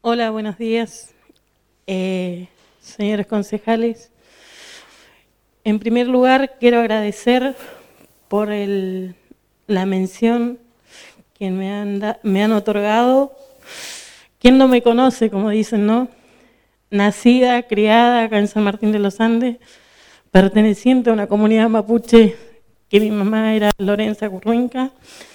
Hola, buenos días, señores concejales. En primer lugar, quiero agradecer por la mención que me han otorgado. ¿Quién no me conoce, como dicen, no? Nacida, criada acá en San Martín de los Andes, perteneciente a una comunidad mapuche que mi mamá era Lorenza Curruinca.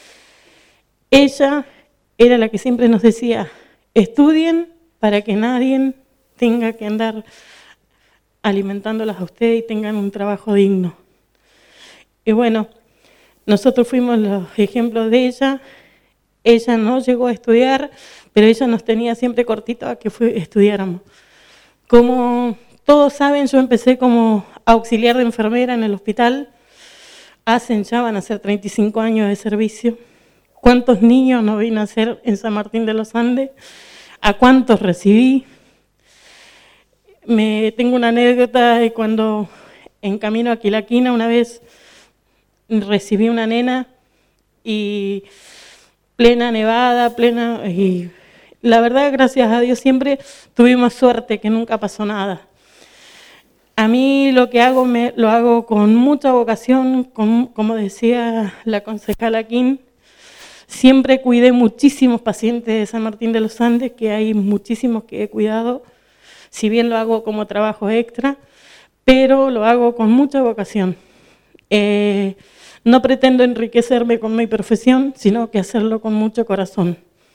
Ella era la que siempre nos decía: estudien para que nadie tenga que andar alimentándolas a ustedes y tengan un trabajo digno. Y bueno, nosotros fuimos los ejemplos de ella. Ella no llegó a estudiar, pero ella nos tenía siempre cortito a que estudiáramos. Como todos saben, yo empecé como auxiliar de enfermera en el hospital. Van a ser 35 años de servicio. ¿Cuántos niños no vine a hacer en San Martín de los Andes? ¿A cuántos recibí? Tengo una anécdota de cuando en camino a Quilaquina una vez recibí una nena y plena nevada, y la verdad, gracias a Dios, siempre tuvimos suerte, que nunca pasó nada. A mí lo que hago, lo hago con mucha vocación, como decía la concejala Kim. Siempre cuidé muchísimos pacientes de San Martín de los Andes, que hay muchísimos que he cuidado, si bien lo hago como trabajo extra, pero lo hago con mucha vocación. No pretendo enriquecerme con mi profesión, sino que hacerlo con mucho corazón.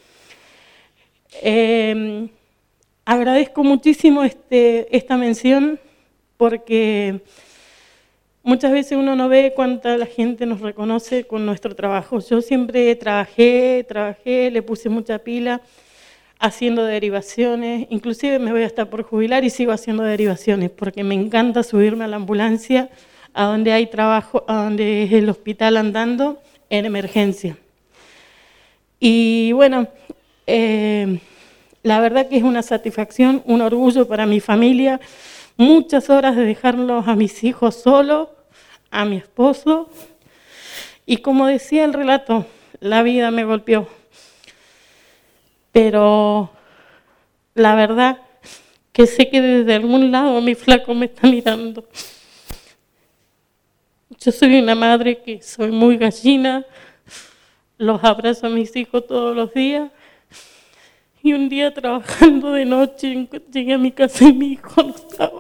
Agradezco muchísimo esta mención, porque muchas veces uno no ve cuánta la gente nos reconoce con nuestro trabajo. Yo siempre trabajé, le puse mucha pila, haciendo derivaciones. Inclusive me voy a estar por jubilar y sigo haciendo derivaciones, porque me encanta subirme a la ambulancia, a donde hay trabajo, a donde es el hospital andando, en emergencia. Y bueno, la verdad que es una satisfacción, un orgullo para mi familia. Muchas horas de dejarlos a mis hijos solos, a mi esposo, y como decía el relato, la vida me golpeó. Pero la verdad que sé que desde algún lado mi flaco me está mirando. Yo soy una madre que soy muy gallina, los abrazo a mis hijos todos los días, y un día trabajando de noche llegué a mi casa y mi hijo no estaba.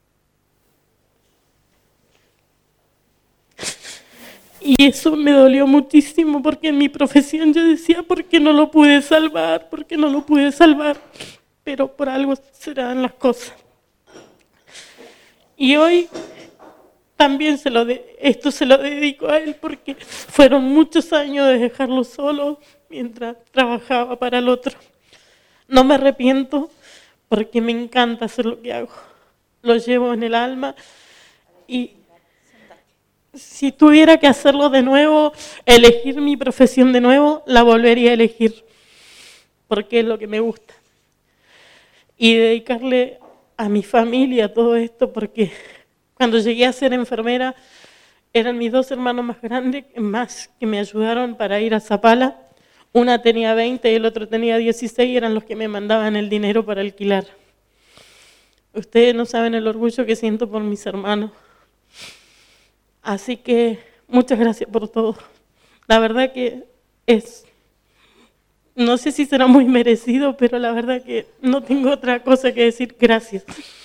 Y eso me dolió muchísimo, porque en mi profesión yo decía: ¿por qué no lo pude salvar? ¿Por qué no lo pude salvar? Pero por algo serán las cosas. Y hoy también esto se lo dedico a él, porque fueron muchos años de dejarlo solo mientras trabajaba para el otro. No me arrepiento, porque me encanta hacer lo que hago. Lo llevo en el alma, y si tuviera que hacerlo de nuevo, elegir mi profesión de nuevo, la volvería a elegir, porque es lo que me gusta. Y dedicarle a mi familia todo esto, porque cuando llegué a ser enfermera, eran mis dos hermanos más grandes, más que me ayudaron para ir a Zapala. Una tenía 20 y el otro tenía 16, y eran los que me mandaban el dinero para alquilar. Ustedes no saben el orgullo que siento por mis hermanos. Así que muchas gracias por todo. La verdad que no sé si será muy merecido, pero la verdad que no tengo otra cosa que decir. Gracias.